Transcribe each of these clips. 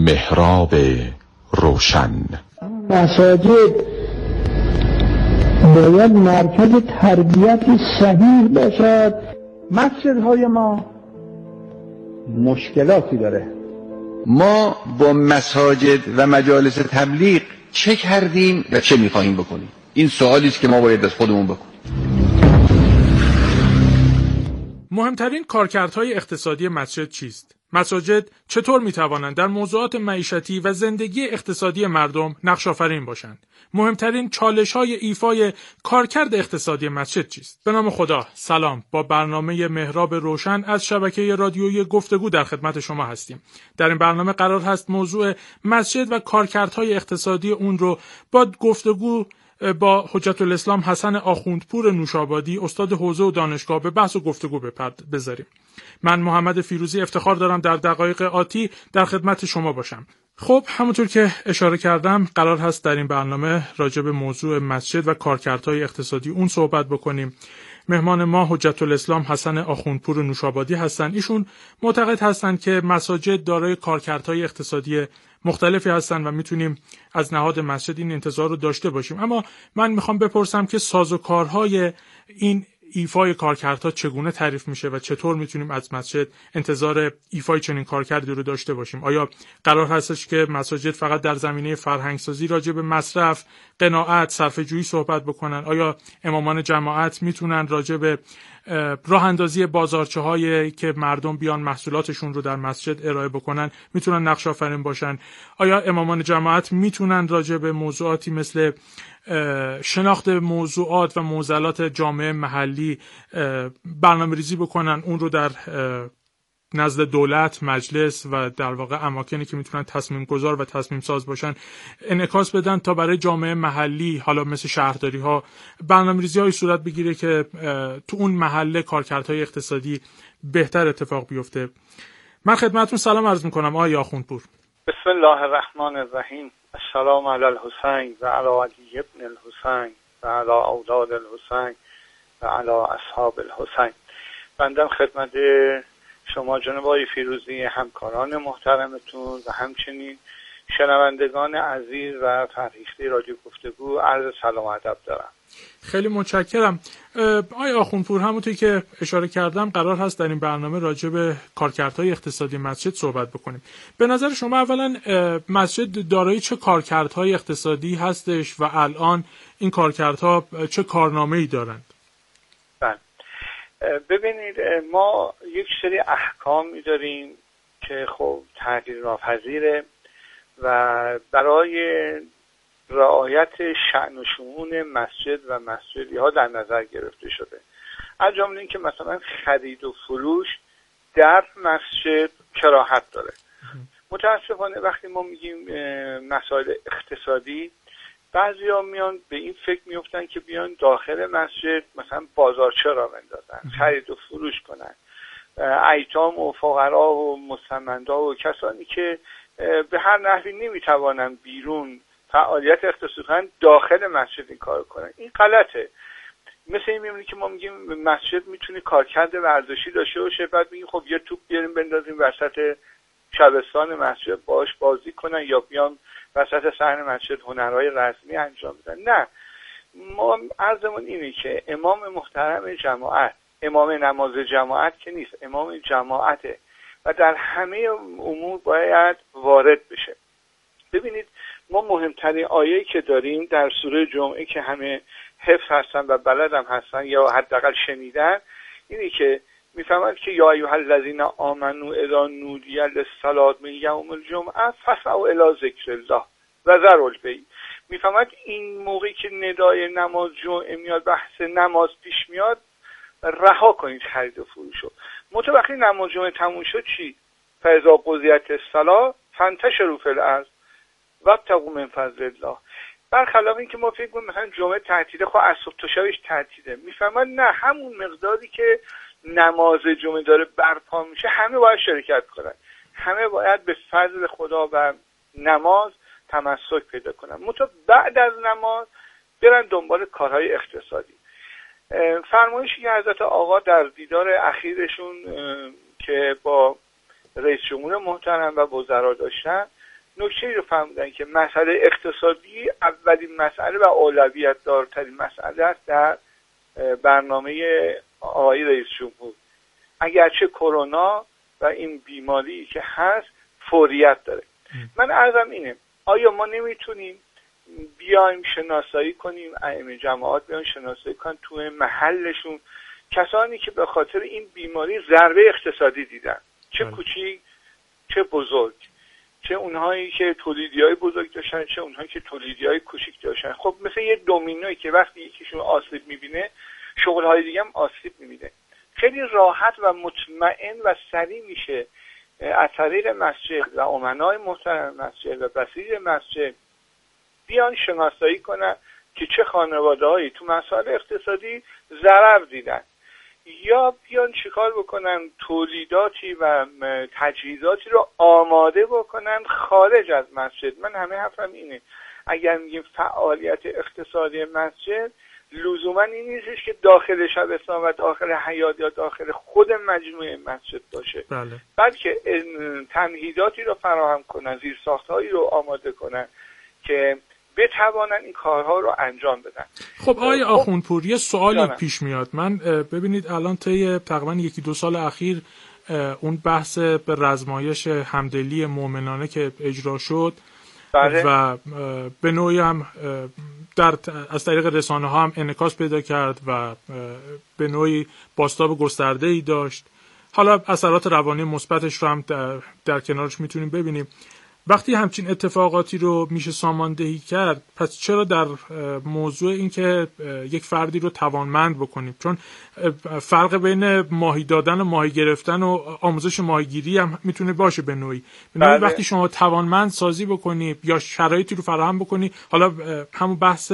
محراب روشن. مساجد باید مرکز تربیت صحیح باشد. مسجدهای ما مشکلاتی داره. ما با مساجد و مجالس تبلیغ چه کردیم و چه می‌خواهیم بکنیم؟ این سوالی است که ما باید از خودمون بکنیم. مهمترین کارکردهای اقتصادی مسجد چیست؟ مساجد چطور میتوانند در موضوعات معیشتی و زندگی اقتصادی مردم نقش آفرین باشند؟ مهمترین چالش‌های ایفای کارکرد اقتصادی مسجد چیست؟ به نام خدا، سلام. با برنامه محراب روشن از شبکه رادیویی گفتگو در خدمت شما هستیم. در این برنامه قرار هست موضوع مسجد و کارکردهای اقتصادی اون رو با گفتگو با حجت الاسلام حسن آخوندپور نوشابادی، استاد حوزه و دانشگاه، به بحث و گفتگو بذاریم. من محمد فیروزی افتخار دارم در دقایق آتی در خدمت شما باشم. خب همونطور که اشاره کردم قرار هست در این برنامه راجع به موضوع مسجد و کارکردهای اقتصادی اون صحبت بکنیم. مهمان ما حجت الاسلام حسن آخوندپور نوشابادی هستند. ایشون معتقد هستند که مساجد دارای کارکردهای اقتصادی مختلفی هستند و میتونیم از نهاد مسجد این انتظار رو داشته باشیم. اما من میخوام بپرسم که سازوکارهای این ایفای کارکردها چگونه تعریف میشه و چطور میتونیم از مسجد انتظار ایفای چنین کارکردی رو داشته باشیم؟ آیا قرار هستش که مساجد فقط در زمینه فرهنگسازی راجع به مصرف، قناعت، صرفه‌جویی صحبت بکنن؟ آیا امامان جماعت میتونن راجع به راه اندازی بازارچه‌هایی که مردم بیان محصولاتشون رو در مسجد ارائه بکنن میتونن نقش آفرین باشن؟ آیا امامان جماعت میتونن راجع به موضوعاتی مثل شناخت موضوعات و معضلات جامعه محلی برنامه‌ریزی بکنن، اون رو در نزد دولت، مجلس و در واقع اماکنی که میتونن تصمیم گذار و تصمیم ساز باشن انعکاس بدن تا برای جامعه محلی، حالا مثل شهرداری ها، برنامه‌ریزی های صورت بگیره که تو اون محله کارکردهای اقتصادی بهتر اتفاق بیفته؟ من خدمتتون سلام عرض میکنم آقای آخوندپور. بسم الله الرحمن الرحیم. السلام علی الحسین و علی علی ابن الحسین و علی اولاد الحسین و علی اصحاب الحسین. بنده خدمت شما جناب آقای فیروزی، همکاران محترمتون و همچنین شنوندگان عزیز و فرهیخته رادیو گفتگو عرض سلام و ادب دارم. خیلی متشکرم. آقای آخوندپور، همونطوری که اشاره کردم قرار هست در این برنامه راجع به کارکردهای اقتصادی مسجد صحبت بکنیم. به نظر شما اولا مسجد دارای چه کارکردهای اقتصادی هستش و الان این کارکردها چه کارنامه‌ای دارند؟ بله، ببینید ما یک سری احکامی داریم که خب تغییر ناپذیره و برای رعایت شأن و شؤون مسجد و مسجدی ها در نظر گرفته شده. از جمله اینکه مثلا خرید و فروش در مسجد کراهت داره. متاسفانه وقتی ما میگیم مسائل اقتصادی، بعضیا میان به این فکر میفتن که بیان داخل مسجد مثلا بازارچه را بندازن، خرید و فروش کنن، ایتام و فقرا و مستمندا و کسانی که به هر نحوی نمیتوانن بیرون فعالیت اقتصادی کنن داخل مسجد این کار کنن. این غلطه. مثل این میمونه که ما میگیم مسجد میتونه کارکرد ورزشی داشته باشه، بعد میگیم خب یه توپ بیاریم بندازیم وسط شبستان مسجد باش بازی کنن یا بیان وسط صحن مسجد هنرهای رسمی انجام بدن. نه، ما عرضمون اینه که امام محترم جماعت، امام نماز جماعت که نیست، امام جماعته و در همه امور باید وارد بشه. ببینید ما مهمترین آیه‌ای که داریم در سوره جمعه که همه حفظ هستن و بلد هم هستن یا حداقل شنیدن، اینه که میفهمند که یا ایها الذین آمنوا اذا نودی للصلاة من یوم الجمعه فاسعوا الی ذکر الله و ذروا البیع. میفهمند این موقعی که ندای نماز جمعه میاد، بحث نماز پیش میاد، رها کنید خرید و فروشو. وقتی نماز جمعه تموم شد چی؟ فاذا قضیت الصلاة فانتشروا فی الارض وابتغوا من فضل الله. برخلاف این که ما فکر کنیم مثلا جمعه تعطیله، خب از صبح تا شبش تعطیله، میفهمن نه، همون مقداری که نماز جمعه داره برپا میشه همه باید شرکت کنن، همه باید به فضل خدا و نماز تمسک پیدا کنن. بعد از نماز برن دنبال کارهای اقتصادی. فرمایشی که حضرت آقا در دیدار اخیرشون که با رئیس جمهور محترم و وزرا داشتن، نکته رو فهمیدن که مسئله اقتصادی اولین مسئله و اولویت دارترین مسئله است در برنامه آقای رئیس جمهور. اگرچه کرونا و این بیماری که هست فوریت داره. من عرضم اینه، آیا ما نمیتونیم بیایم شناسایی کنیم، ائمه جماعات بیان شناسایی کنن توی محلشون کسانی که به خاطر این بیماری ضربه اقتصادی دیدن، چه کوچیک چه بزرگ، چه اونهایی که تولیدی‌های بزرگ داشتن چه اونهایی که تولیدی‌های کوچیک داشتن. خب مثل یه دومینویی که وقتی یکیشون آسیب می‌بینه شغل‌های دیگه هم آسیب می‌بینه. خیلی راحت و مطمئن و سریع میشه از طریق مسجد و امنای محترم مسجد و بسیج مسجد بیان شناسایی کنن که چه خانواده‌هایی تو مسائل اقتصادی ضرر دیدن، یا بیان چیکار بکنن تولیداتی و تجهیزاتی رو آماده بکنن خارج از مسجد. من همه حرفم اینه، اگر میگیم فعالیت اقتصادی مسجد لزوما این نیستش که داخل شبستان و داخل حیاط یا داخل خود مجموعه مسجد باشه، بلکه تمهیداتی رو فراهم کنن، زیرساختهایی رو آماده کنن که بتوانن این کارها رو انجام بدن. خب آقای آخوندپور یه سوالی پیش میاد. من ببینید الان طی تقریبا 1-2 سال اخیر اون بحث به رزمایش همدلی مؤمنانه که اجرا شد و به نوعی هم از طریق رسانه ها هم انعکاس پیدا کرد و به نوعی بازتاب گسترده‌ای داشت. حالا اثرات روانی مثبتش رو هم در کنارش میتونیم ببینیم. وقتی همچین اتفاقاتی رو میشه ساماندهی کرد، پس چرا در موضوع این که یک فردی رو توانمند بکنیم، چون فرق بین ماهی دادن و ماهی گرفتن و آموزش ماهیگیری هم میتونه باشه به نوعی. وقتی شما توانمند سازی بکنی یا شرایطی رو فراهم بکنی، حالا همون بحث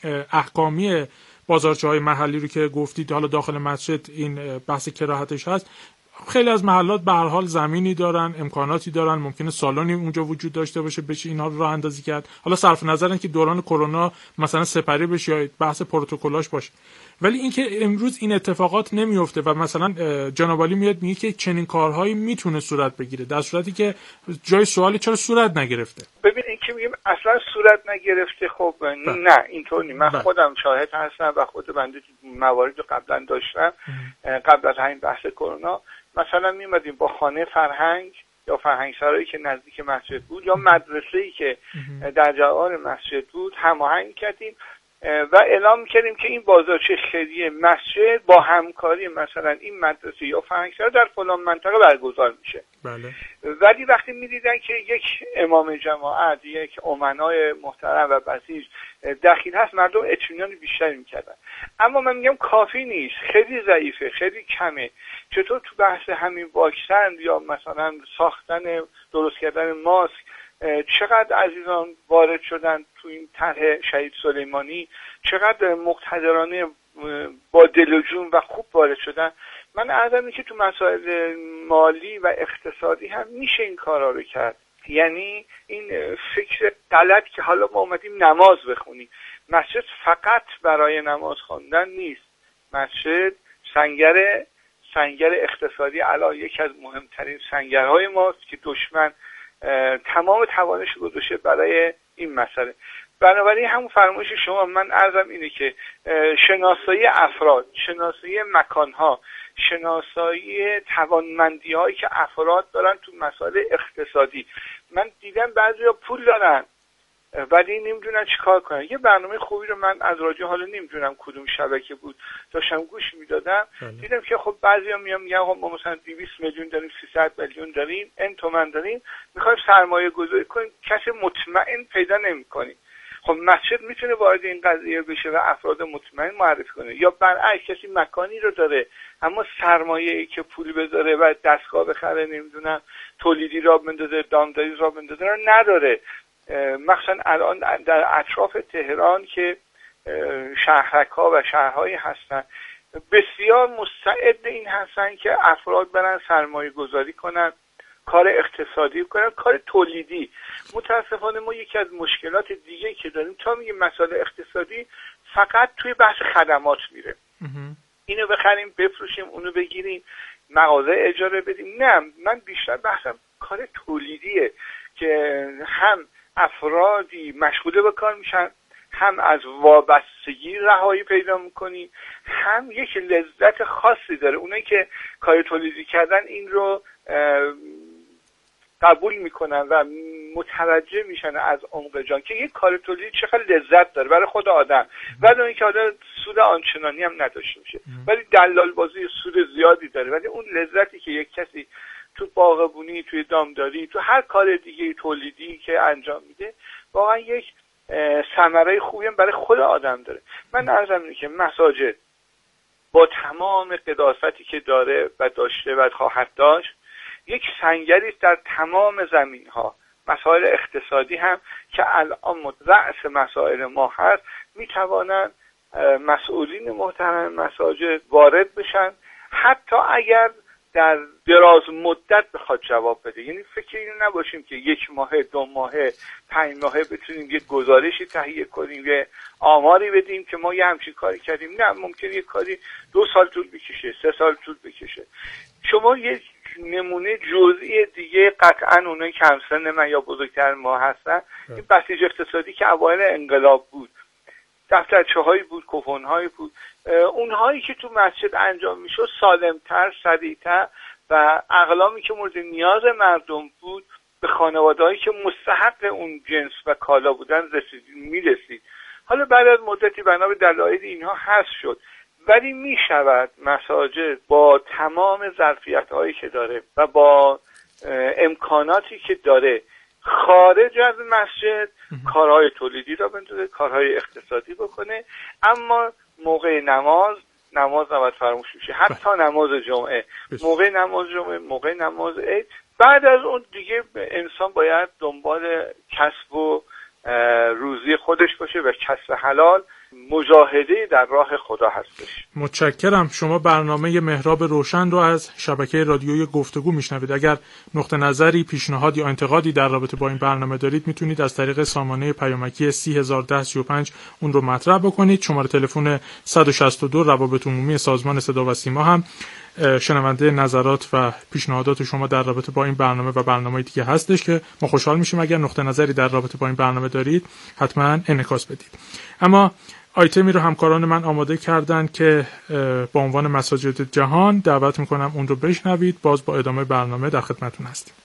احکامی بازارچه‌های محلی رو که گفتید، حالا داخل مسجد این بحث کراهتش هست، خیلی از محلات به هر حال زمینی دارن، امکاناتی دارن، ممکنه سالنی اونجا وجود داشته باشه بشه اینها رو راه اندازی کرد، حالا صرف نظر که دوران کرونا مثلا سپری بشه یا بحث پروتکلاش باشه. ولی اینکه امروز این اتفاقات نمیفته و مثلا جناب عالی میاد میگه که چنین کارهایی میتونه صورت بگیره، در صورتی که جای سوالی چرا صورت نگرفته. ببین این که میگیم اصلا صورت نگرفته، خب نه اینطور نیست. من خودم شاهد هستم و خود بنده موارد قبلا داشتم قبل از همین بحث کرونا. مثلا میمدیم با خانه فرهنگ یا فرهنگ سرایی که نزدیک مسجد بود یا مدرسه‌ای که در جوار مسجد بود هماهنگ کردیم و اعلام کردیم که این بازارچه خیریه مسجد با همکاری مثلا این مدرسه یا فرهنگ سرا در فلان منطقه برگزار میشه. بله. ولی وقتی میدیدن که یک امام جماعت، یک امنای محترم و بسیج دخیل هست، مردم اطمینان بیشتری میکردن. اما من میگم کافی نیست، خیلی ضعیفه، خیلی کمه. چطور تو بحث همین واکسن یا مثلا ساختن درست کردن ماسک چقدر عزیزان وارد شدن تو این طرح شهید سلیمانی، چقدر مقتدرانه با دل و جون و خوب وارد شدن. من عرضم اینه که تو مسائل مالی و اقتصادی هم میشه این کارا رو کرد. یعنی این فکر غلط که حالا ما اومدیم نماز بخونیم، مسجد فقط برای نماز خواندن نیست. مسجد سنگر اقتصادی الان یکی از مهمترین سنگرهای ماست که دشمن تمام توانش گذاشته برای این مسئله. بنابراین همون فرمایش شما، من عرضم اینه که شناسایی افراد، شناسایی مکانها، شناسایی توانمندی هایی که افراد دارن تو مسائل اقتصادی. من دیدم بعضیا پول دارن ولی نمیدونن چیکار کنن. یه برنامه خوبی رو من از رادیو، حالا نمیدونم کدوم شبکه بود، داشتم گوش میدادم، دیدم که خب بعضیا میگن ما مثلا 200 میلیون داریم، 300 میلیون داریم، ان تومن داریم، میخوایم سرمایه گذاری کنیم، کسی مطمئن پیدا نمیکنیم. خب مسجد میتونه وارد این قضیه بشه و افراد مطمئن معرفی کنه. یا برعکس کسی مکانی رو داره اما سرمایه‌ای که پول بذاره و دستگاه بخره، نمیدونم تولیدی را بندازه، دامداری را بندازه رو نداره. مخصوصا الان در اطراف تهران که شهرک‌ها و شهرهایی هستن بسیار مستعد این هستن که افراد برن سرمایه گذاری کنن، کار اقتصادی کنن، کار تولیدی. متاسفانه ما یکی از مشکلات دیگه که داریم، تا میگه مسائل اقتصادی فقط توی بحث خدمات میره. اینو بخریم، بفروشیم، اونو بگیریم، مغازه اجاره بدیم. نه، من بیشتر بحثم کار تولیدیه که هم افرادی مشغول به کار میشن، هم از وابستگی رهایی پیدا میکنی، هم یک لذت خاصی داره. اونایی که کار تولیدی کردن این رو قبول میکنن و متوجه میشن از عمق جان که یک کار تولیدی چقدر لذت داره برای خود آدم، ولی اینکه آدم سود آنچنانی هم نداشته باشه، ولی دلال بازی سود زیادی داره. ولی اون لذتی که یک کسی تو باغبونی، توی دامداری، تو هر کار دیگه تولیدی که انجام میده، واقعا یک ثمره خوبی هم برای خود آدم داره. من عرضم اینه که مساجد با تمام قداستی که داره و داشته و خواهد داشت، یک سنگری در تمام زمین‌ها، مسائل اقتصادی هم که الان رأس مسائل ما هست، میتوانند مسئولین محترم مساجد وارد بشن، حتی اگر در دراز مدت بخواد جواب بده. یعنی فکر اینو نباشیم که 1 ماه، 2 ماه، 5 ماه بتونیم یک گزارشی تهیه کنیم، یه آماری بدیم که ما یه همچین کاری کردیم. نه، ممکنه یک کاری 2 سال طول بکشه، 3 سال طول بکشه. شما یک نمونه جزئی دیگه، قطعا اونایی که همسن من یا بزرگتر ما هستن، این بسیج اقتصادی که اوایل انقلاب بود، دفترچه‌هایی بود، کوپن‌هایی بود، اونهایی که تو مسجد انجام میشد سالمتر، سریعتر و اقلامی که مورد نیاز مردم بود به خانواده‌هایی که مستحق اون جنس و کالا بودن میرسید. حالا بعد از مدتی بنا به دلایل اینها حذف شد، ولی میشود مساجد با تمام ظرفیت‌هایی که داره و با امکاناتی که داره خارج از مسجد کارهای تولیدی را بندازه، کارهای اقتصادی بکنه، اما موقع نماز نباید فراموش بشه. حتی نماز جمعه، موقع نماز جمعه، موقع نماز عید، بعد از اون دیگه انسان باید دنبال کسب و روزی خودش باشه و کسب حلال، مجاهده در راه خدا هستش. متشکرم. شما برنامه محراب روشن رو از شبکه رادیوی گفتگو میشنوید. اگر نقطه نظری، پیشنهاد یا انتقادی در رابطه با این برنامه دارید، میتونید از طریق سامانه پیامکی 301035 اون رو مطرح بکنید. شماره تلفن 162 روابط عمومی سازمان صدا و سیما هم شنونده نظرات و پیشنهادات شما در رابطه با این برنامه و برنامه‌ای دیگه هستش که ما خوشحال میشیم اگر نقطه نظری در رابطه با این برنامه دارید حتما انعکاس بدید. اما آیتمی رو همکاران من آماده کردن که با عنوان مساجد جهان، دعوت میکنم اون رو بشنوید. باز با ادامه برنامه در خدمتتون هستیم.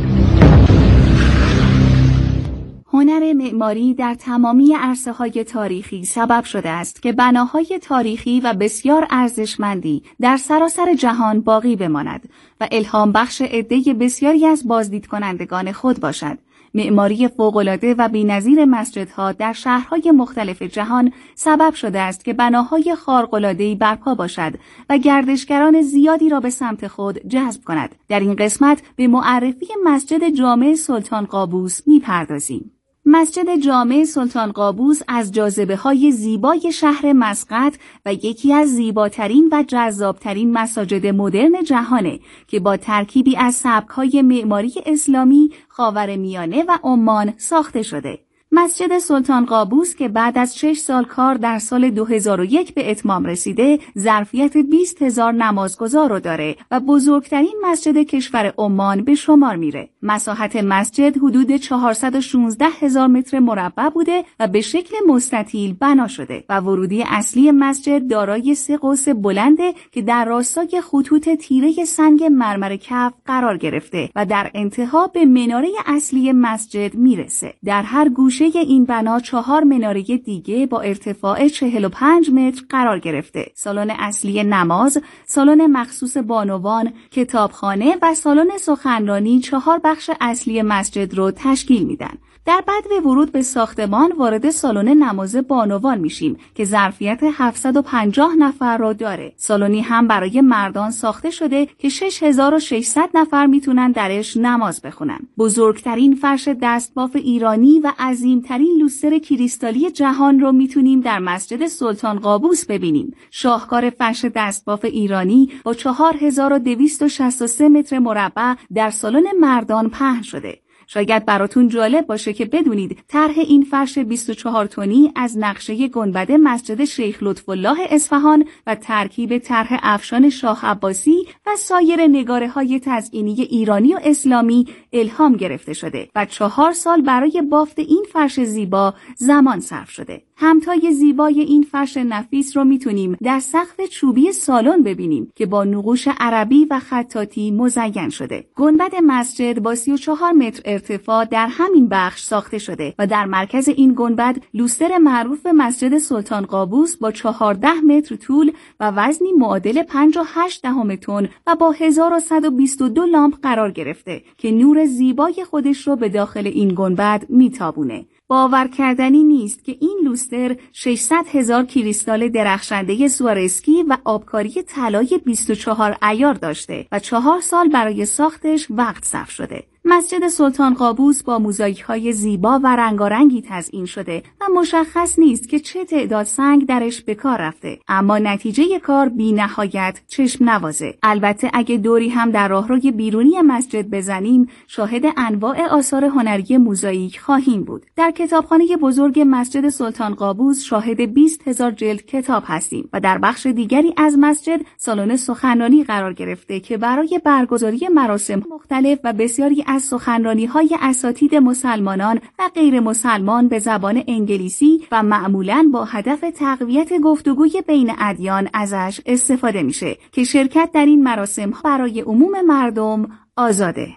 هنر معماری در تمامی عرصه‌های تاریخی سبب شده است که بناهای تاریخی و بسیار ارزشمندی در سراسر جهان باقی بماند و الهام بخش عده بسیاری از بازدید کنندگان خود باشد. معماری فوق‌العاده و بی‌نظیر مسجدها در شهرهای مختلف جهان سبب شده است که بناهای خارق‌العاده‌ای برپا باشد و گردشگران زیادی را به سمت خود جذب کند. در این قسمت به معرفی مسجد جامع سلطان قابوس می‌پردازیم. مسجد جامع سلطان قابوس از جاذبه‌های زیبای شهر مسقط و یکی از زیباترین و جذابترین مساجد مدرن جهانه که با ترکیبی از سبک‌های معماری اسلامی، خاورمیانه و عمان ساخته شده. مسجد سلطان قابوس که بعد از 6 سال کار در سال 2001 به اتمام رسیده، ظرفیت 20,000 نمازگزار رو داره و بزرگترین مسجد کشور عمان به شمار میره. مساحت مسجد حدود 416,000 متر مربع بوده و به شکل مستطیل بنا شده و ورودی اصلی مسجد دارای 3 قوس بلنده که در راستای خطوط تیره سنگ مرمر کف قرار گرفته و در انتها به مناره اصلی مسجد میرسه. در هر گوشه این بنا 4 مناره دیگه با ارتفاع 45 متر قرار گرفته. سالن اصلی نماز، سالن مخصوص بانوان، کتابخانه و سالن سخنرانی 4 بخش اصلی مسجد رو تشکیل میدن. در بعد ورود به ساختمان وارد سالن نماز بانوان میشیم که ظرفیت 750 نفر رو داره. سالنی هم برای مردان ساخته شده که 6600 نفر میتونن درش نماز بخونن. بزرگترین فرش دستباف ایرانی و عظیمترین لوستر کریستالی جهان رو میتونیم در مسجد سلطان قابوس ببینیم. شاهکار فرش دستباف ایرانی با 4263 متر مربع در سالن مردان پهن شده. شاید براتون جالب باشه که بدونید طرح این فرش 24 تنی از نقشه گنبد مسجد شیخ لطف‌الله اصفهان و ترکیب طرح افشان شاه عباسی و سایر نگاره‌های تزئینی ایرانی و اسلامی الهام گرفته شده و 4 سال برای بافت این فرش زیبا زمان صرف شده. همتای زیبای این فرش نفیس رو میتونیم در سقف چوبی سالن ببینیم که با نقوش عربی و خطاطی مزین شده. گنبد مسجد با 34 متر ارتفاع در همین بخش ساخته شده و در مرکز این گنبد لوستر معروف به مسجد سلطان قابوس با 14 متر طول و وزنی معادل 5.8 تن و با 1122 لامپ قرار گرفته که نور زیبای خودش رو به داخل این گنبد میتابونه. باور کردنی نیست که این لوستر 600,000 کریستال درخشنده سوارسکی و آبکاری طلای 24 عیار داشته و 4 سال برای ساختش وقت صرف شده. مسجد سلطان قابوس با موزاییک‌های زیبا و رنگارنگی تزئین شده و مشخص نیست که چه تعداد سنگ درش به کار رفته، اما نتیجه کار بی‌نهایت چشم نوازه. البته اگه دوری هم در راهروی بیرونی مسجد بزنیم، شاهد انواع آثار هنری موزاییک خواهیم بود. در کتابخانه بزرگ مسجد سلطان قابوس شاهد 20,000 جلد کتاب هستیم و در بخش دیگری از مسجد سالن سخنرانی قرار گرفته که برای برگزاری مراسم مختلف و بسیاری از سخنرانی‌های اساتید مسلمانان و غیر مسلمان به زبان انگلیسی و معمولاً با هدف تقویت گفتگوی بین ادیان ازش استفاده میشه که شرکت در این مراسم برای عموم مردم آزاده.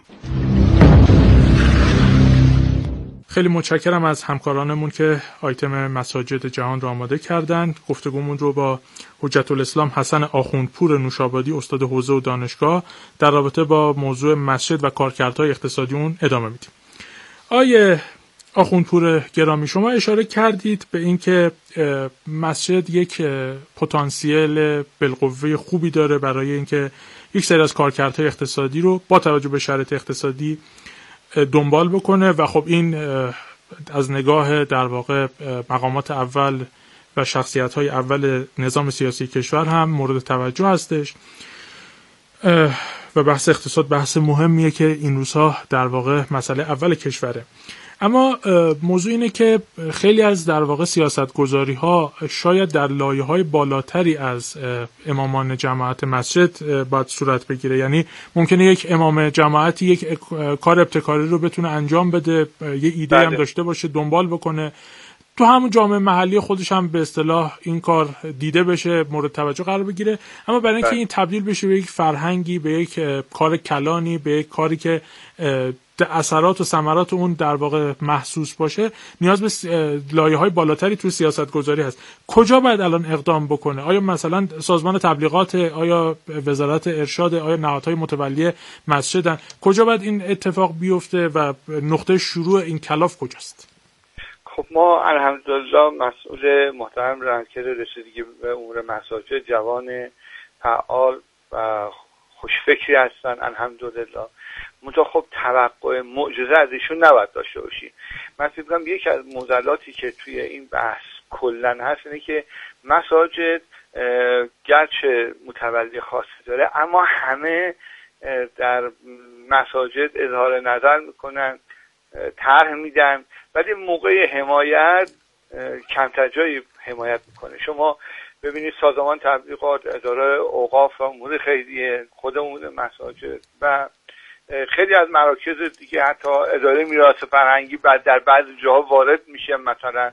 خیلی متشکرم از همکارانمون که آیتم مساجد جهان رو آماده کردن. گفتگومون رو با حجت الاسلام حسن آخوندپور نوشابادی استاد حوزه و دانشگاه در رابطه با موضوع مسجد و کارکردهای اقتصادی اون ادامه میدیم. آیه آخوندپور گرامی، شما اشاره کردید به اینکه مسجد یک پتانسیل بالقوه خوبی داره برای اینکه یک سری از کارکردهای اقتصادی رو با توجه به شرایط اقتصادی دنبال بکنه و خب این از نگاه در واقع مقامات اول و شخصیت‌های اول نظام سیاسی کشور هم مورد توجه هستش و بحث اقتصاد بحث مهمیه که این روزها در واقع مسئله اول کشوره. اما موضوع اینه که خیلی از در واقع سیاستگذاری‌ها شاید در لایه‌های بالاتری از امامان جماعت مسجد باید صورت بگیره. یعنی ممکنه یک امام جماعتی یک کار ابتکاری رو بتونه انجام بده، یه ایده هم داشته باشه، دنبال بکنه، تو همون جامعه محلی خودش هم به اصطلاح این کار دیده بشه، مورد توجه قرار بگیره، اما برای اینکه این تبدیل بشه به یک فرهنگی، به یک کار کلانی، به یک کاری که اثرات و ثمرات اون در واقع محسوس باشه، نیاز به لایه‌های بالاتری تو سیاست‌گذاری هست. کجا باید الان اقدام بکنه؟ آیا مثلا سازمان تبلیغات، آیا وزارت ارشاد، آیا نهادهای متولی مسجدن؟ کجا باید این اتفاق بیفته و نقطه شروع این کلاف کجاست؟ خب ما الحمدلله مسئول محترم رئیس رسیدگی به امور مساجد جوان فعال و خوشفکری هستن الحمدلله. منتها خب توقع معجزه از ایشون نباید داشته باشیم. من فکر می‌کنم یکی از معضلاتی که توی این بحث کلاً هست اینه که مساجد گرچه متولی خاصی داره اما همه در مساجد اظهار نظر میکنن، طرح میدن، ولی موقع حمایت کمتر جایی حمایت میکنه. شما ببینید سازمان تبلیغات، اداره اوقاف و امور خیریه، خودمون مساجد و خیلی از مراکز دیگه، حتی اداره میراث فرهنگی بعد در بعضی جاها وارد میشه، مثلا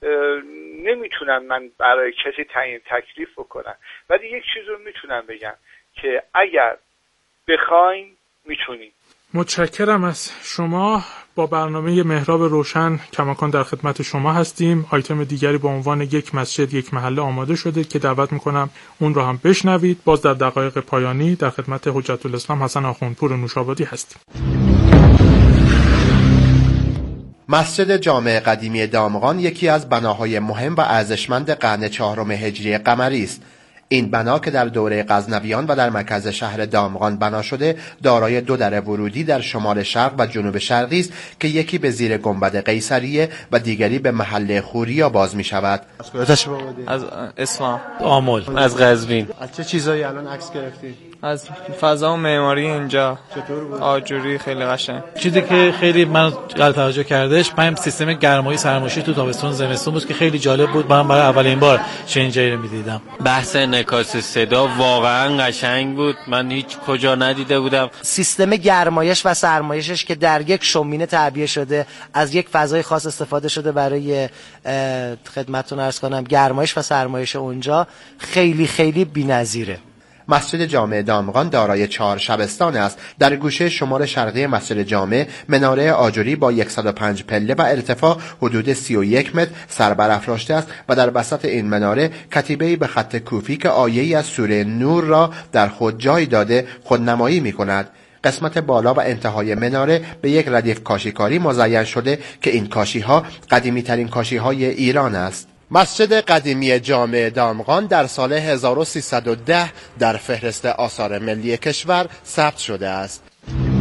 نمیتونم من برای کسی تعیین تکلیف بکنم، ولی یک چیز رو میتونم بگم که اگر بخواین میتونید. متشکرم از شما. با برنامه محراب روشن کماکان در خدمت شما هستیم. آیتم دیگری با عنوان یک مسجد یک محله آماده شده که دعوت میکنم اون رو هم بشنوید. باز در دقایق پایانی در خدمت حجت الاسلام حسن آخوندپور نوشابادی هستیم. مسجد جامع قدیمی دامغان یکی از بناهای مهم و ارزشمند قرن 4 هجری قمری است. این بنا که در دوره غزنویان و در مرکز شهر دامغان بنا شده، دارای 2 در ورودی در شمال شرق و جنوب شرقی است که یکی به زیر گنبد قیصریه و دیگری به محله خوریا باز می شود. از اصفهان، آمل، از قزوین. از چه چیزایی الان عکس گرفتید؟ از فضا و معماری اینجا چطور بود؟ آجوری خیلی قشنگ. چیزی که خیلی من جلب توجه کردش من سیستم گرمایی سرمایشی تو تابستون زمستون بود که خیلی جالب بود. من برای اولین بار چنین جایی رو می‌دیدم. بحث انعکاس صدا واقعا قشنگ بود. من هیچ کجا ندیده بودم. سیستم گرمایش و سرمایشش که در یک شومینه تعبیه شده، از یک فضای خاص استفاده شده برای خدمتتون عرض کنم گرمایش و سرمایش اونجا خیلی خیلی بی‌نظیره. مسجد جامع دامغان دارای 4 شبستان است. در گوشه شمال شرقی مسجد جامع مناره آجری با 105 پله و ارتفاع حدود 31 متر سربرافراشته است و در وسط این مناره کتیبه‌ای به خط کوفی که آیه‌ای از سوره نور را در خود جای داده خودنمایی می‌کند. قسمت بالا و انتهای مناره به یک ردیف کاشیکاری مزین شده که این کاشی‌ها قدیمی‌ترین کاشی‌های ایران است. مسجد قدیمی جامع دامغان در سال 1310 در فهرست آثار ملی کشور ثبت شده است.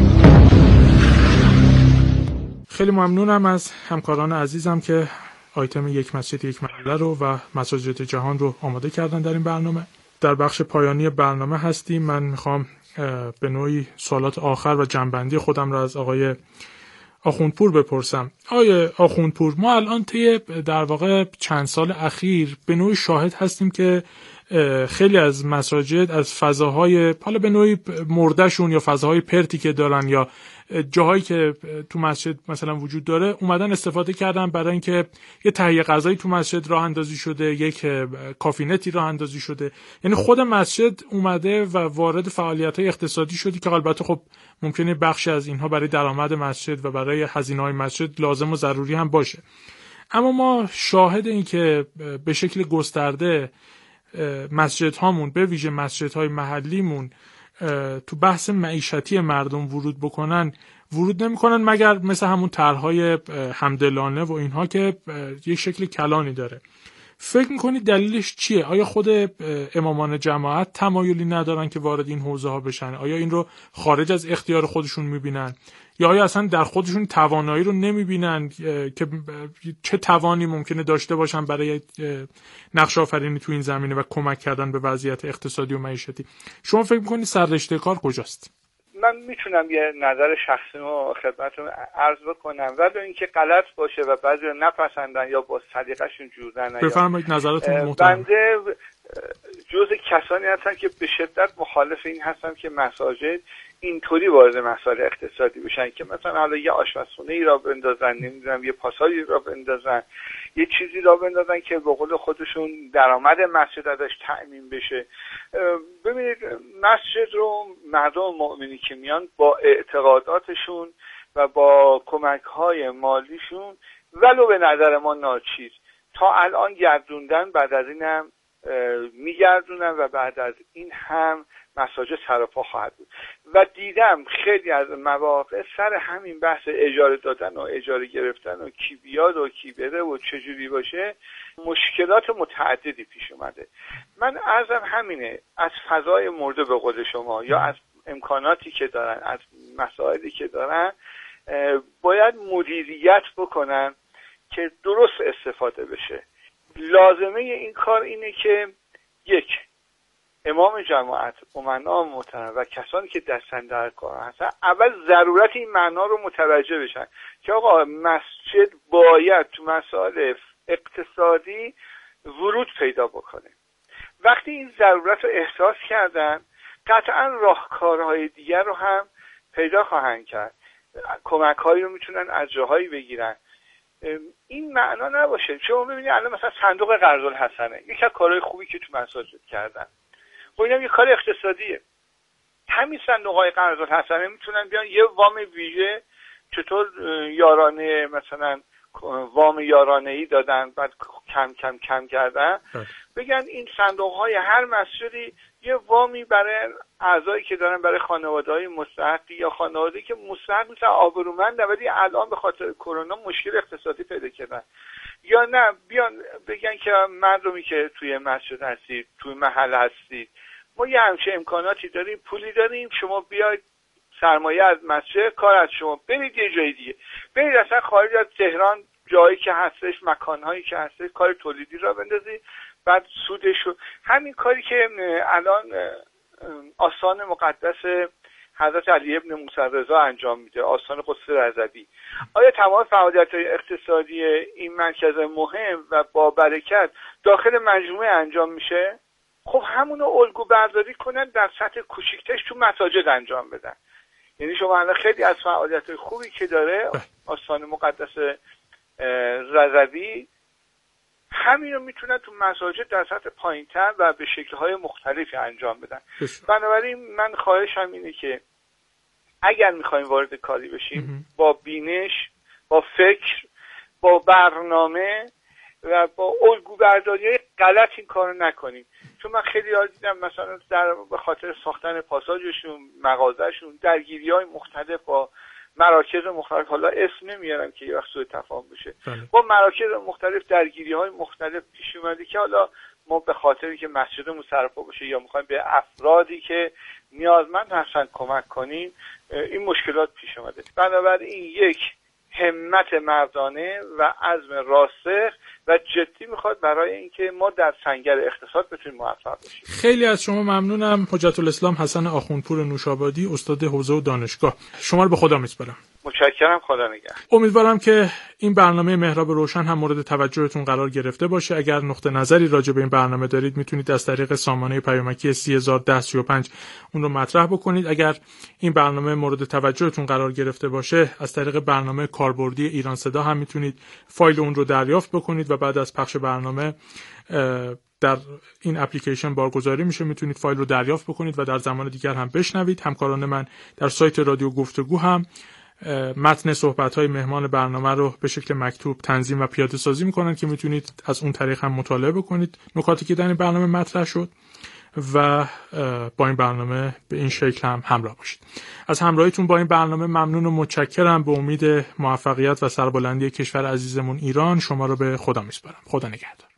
خیلی ممنونم از همکاران عزیزم که آیتم یک مسجد یک محله رو و مساجد جهان رو آماده کردن در این برنامه. در بخش پایانی برنامه هستیم. من میخوام به نوعی سوالات آخر و جنبندی خودم رو از آقای آخوندپور بپرسم. آقای آخوندپور، ما الان طی در واقع چند سال اخیر به نوعی شاهد هستیم که خیلی از مساجد از فضاهای حالا به نوعی مردهشون یا فضاهای پرتی که دارن یا جاهایی که تو مسجد مثلا وجود داره اومدن استفاده کردن برای اینکه یه تهیه غذایی تو مسجد راه اندازی شده، یک کافینتی راه اندازی شده. یعنی خود مسجد اومده و وارد فعالیت‌های اقتصادی شدی که البته خب ممکنه بخشی از اینها برای درآمد مسجد و برای هزینه‌های مسجد لازم و ضروری هم باشه. اما ما شاهد این که به شکل گسترده مسجدهامون به ویژه مسجدهای محلیمون تو بحث معیشتی مردم ورود نمی‌کنن مگر مثل همون طرح‌های همدلانه و اینها که یک شکل کلانی داره. فکر می‌کنید دلیلش چیه؟ آیا خود امامان جماعت تمایلی ندارن که وارد این حوزه‌ها بشن؟ آیا این رو خارج از اختیار خودشون می‌بینن؟ یا آیا اصلا در خودشون توانایی رو نمی‌بینن که چه توانی ممکنه داشته باشن برای نقش آفرینی تو این زمینه و کمک کردن به وضعیت اقتصادی و معیشتی؟ شما فکر می‌کنید سررشته کار کجاست؟ من میتونم یه نظر شخصی رو خدمتتون عرض بکنم ولی اینکه غلط باشه و بعضی نپسندن یا با صدیقه‌شون جور نیان. بفرمایید نظرتون محترم. بنده جزء کسانی هستم که به شدت مخالف این هستم که مساجد اینطوری وارد مسائل اقتصادی بشن که مثلا حالا یه آشپزخونه ای را بندازن، نمیدونم یه پاساژی را بندازن، یه چیزی را بندازن که به قول خودشون درآمد مسجد ازش تأمین بشه. ببینید مسجد رو مردم مؤمنی که میان با اعتقاداتشون و با کمک‌های مالیشون ولو به نظر ما ناچیز تا الان گردوندن، بعد از این هم میگردونن و بعد از این هم مساجد سراپا خواهد بود. و دیدم خیلی از مواقع سر همین بحث اجاره دادن و اجاره گرفتن و کی بیاد و کی بره و چجوری باشه مشکلات متعددی پیش اومده. من عرضم همینه، از فضای مرده به قول شما یا از امکاناتی که دارن، از مسائلی که دارن باید مدیریت بکنن که درست استفاده بشه. لازمه این کار اینه که یک، امام جماعت، امنا محترم و کسانی که دستن در کار هستن اول ضرورت این معنا رو متوجه بشن که آقا مسجد باید تو مسائل اقتصادی ورود پیدا بکنه. وقتی این ضرورت رو احساس کردن قطعا راهکارهای دیگر رو هم پیدا خواهند کرد. کمک‌هایی رو میتونن از جاهایی بگیرن. این معنا نباشه. شما ببینید الان مثلا صندوق قرض الحسنه یکی از کارهای خوبی که تو مساجد کردن و اینم یه کار اقتصادیه. همین صندوق‌های قرض الحسنه میتونن بیان یه وام ویژه، چطور یارانه مثلا وام یارانه‌ای دادن بعد کم کم کم کردن، بگن این صندوق‌های هر مسجدی یه وامی برای اعضایی که دارن، برای خانواده‌های مستحقی یا خانواده‌ای که مستحق نیستن آبرومندن ولی الان به خاطر کرونا مشکل اقتصادی پیدا کردن، یا نه بیان بگن که مردمی که توی مسجد هستید، توی محل هستید، ما یه همچه امکاناتی داریم، پولی داریم، شما بیاید سرمایه از مسجد، کار از شما، برید یه جای دیگه، برید اصلا خارج از تهران جایی که هستش، مکانهایی که هستش، کار تولیدی را بندازید، بعد سودش رو، همین کاری که الان آستان مقدس حضرت علی ابن موسی رضا انجام میده، آستان قدس رضوی. آیا تمام فعالیت‌های اقتصادی این مرکز مهم و با برکت داخل مجموعه انجام میشه؟ خب همونو الگو برداری کنن، در سطح کوچیکترش تو مساجد انجام بدن. یعنی شما الان خیلی از فعالیت‌های خوبی که داره آستان مقدس رضوی، همین رو میتونن تو مساجد در سطح پایین‌تر و به شکل‌های مختلفی انجام بدن. بنابراین من خواهشم اینه که اگر میخوایم وارد کاری بشیم، با بینش، با فکر، با برنامه و با الگو برداری غلط این کارو نکنیم. چون من خیلی یاد دیدم مثلا به خاطر ساختن پاساژشون، مغازهشون، درگیری‌های مختلف با مراکز مختلف، حالا اسم نمیارم که یه وقت سوء تفاهم بشه، با مراکز مختلف درگیری‌های مختلف پیش اومده که حالا ما به خاطری که مسجدمون سرپا باشه یا میخوایم به افرادی که نیازمند هستن کمک کنیم، این مشکلات پیش اومده. بنابراین یک همت مردانه و عزم راسخ و جدی میخواد برای اینکه ما در سنگر اقتصاد بتونیم موفق بشیم. خیلی از شما ممنونم. حجت الاسلام حسن آخوندپور نوشابادی، استاد حوزه و دانشگاه. شما رو به خدا میسپارم. متشکرم. خدا نگهدار. امیدوارم که این برنامه محراب روشن هم مورد توجهتون قرار گرفته باشه. اگر نقطه نظری راجع به این برنامه دارید میتونید از طریق سامانه پیامکی 301035 اون رو مطرح بکنید. اگر این برنامه مورد توجهتون قرار گرفته باشه، از طریق برنامه کاربردی ایران صدا هم میتونید فایل اون رو دریافت بکنید و بعد از پخش برنامه در این اپلیکیشن بارگذاری میشه، میتونید فایل رو دریافت بکنید و در زمان دیگر هم بشنوید. همکاران من در سایت رادیو گفتگو هم متن صحبت‌های مهمان برنامه رو به شکل مکتوب تنظیم و پیاده سازی میکنن که میتونید از اون طریق هم مطالعه بکنید نکاتی که در این برنامه مطرح شد و با این برنامه به این شکل هم همراه باشید. از همراهیتون با این برنامه ممنون و متشکرم. به امید موفقیت و سربلندی کشور عزیزمون ایران شما رو به خدا میسپارم. خدا نگهدار.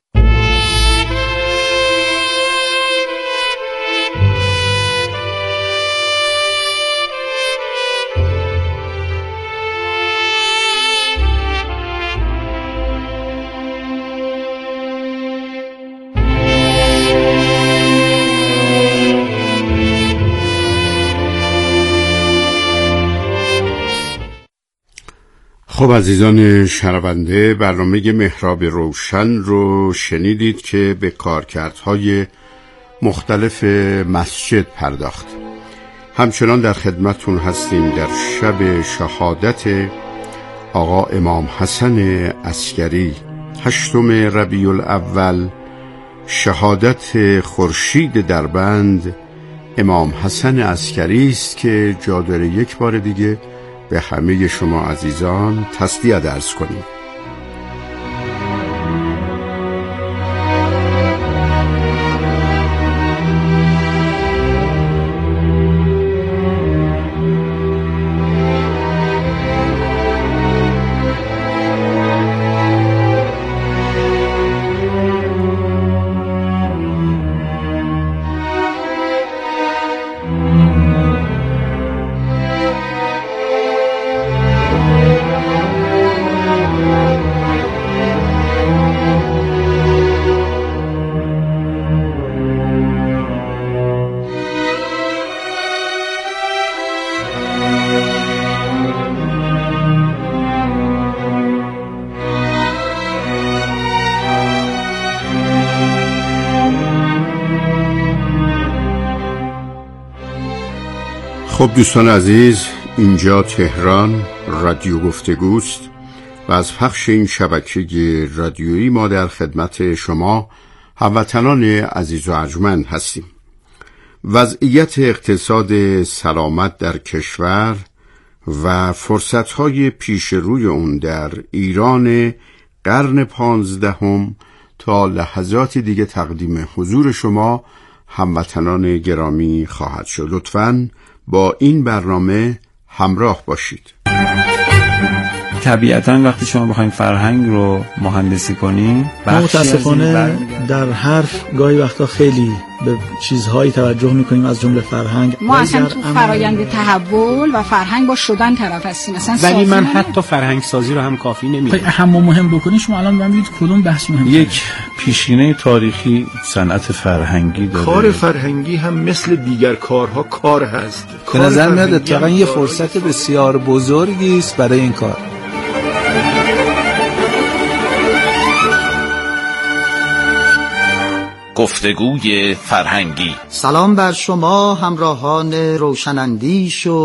خب عزیزان شنونده، برنامه محراب روشن رو شنیدید که به کارکردهای مختلف مسجد پرداخت. همچنان در خدمتون هستیم در شب شهادت آقا امام حسن عسکری 8 ربیع الاول، شهادت خورشید دربند امام حسن عسکری است که جا داره یک بار دیگه به همه شما عزیزان تسلیت عرض کنیم. خب دوستان عزیز، اینجا تهران رادیو گفتگوست و از پخش این شبکه رادیویی ما در خدمت شما هموطنان عزیز و ارجمند هستیم. وضعیت اقتصاد سلامت در کشور و فرصت‌های پیش روی اون در ایران قرن 15 تا لحظات دیگه تقدیم حضور شما هموطنان گرامی خواهد شد. لطفاً با این برنامه همراه باشید. طبیعتاً وقتی شما بخواید فرهنگ رو مهندسی کنین، متاسفانه در حرف گاهی وقتا خیلی به چیزهایی توجه میکنیم از جمله فرهنگ. ما اصلا تو فرایند تحول و فرهنگ با شدن طرف هستیم. ولی من حتی فرهنگ سازی رو هم کافی نمیدونم. اهم و مهم بکنید شما الان ببینید کدوم بحث مهمه. یک پیشینه تاریخی صنعت فرهنگی داره. کار فرهنگی هم مثل دیگر کارها کار هست. به نظر میاد اتفاقا یه فرصت بسیار بزرگی است برای این کار. گفتگوی فرهنگی. سلام بر شما همراهان روشن‌اندیش و